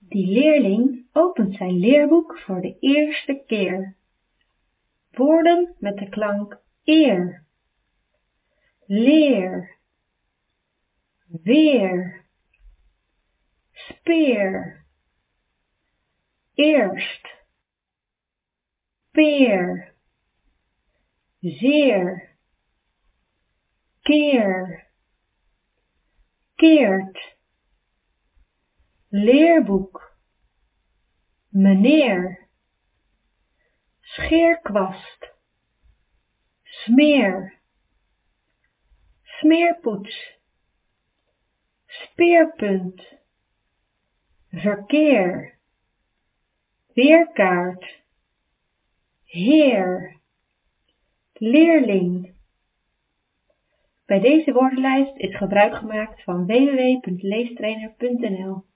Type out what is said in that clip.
Die leerling opent zijn leerboek voor de eerste keer. Woorden met de klank eer. Leer. Weer. Speer. Eerst. Peer. Zeer. Keer. Keert. Leerboek. Meneer. Scheerkwast. Smeer. Smeerpoets. Speerpunt. Verkeer. Weerkaart. Heer. Leerling. Bij deze woordenlijst is gebruik gemaakt van www.leestrainer.nl.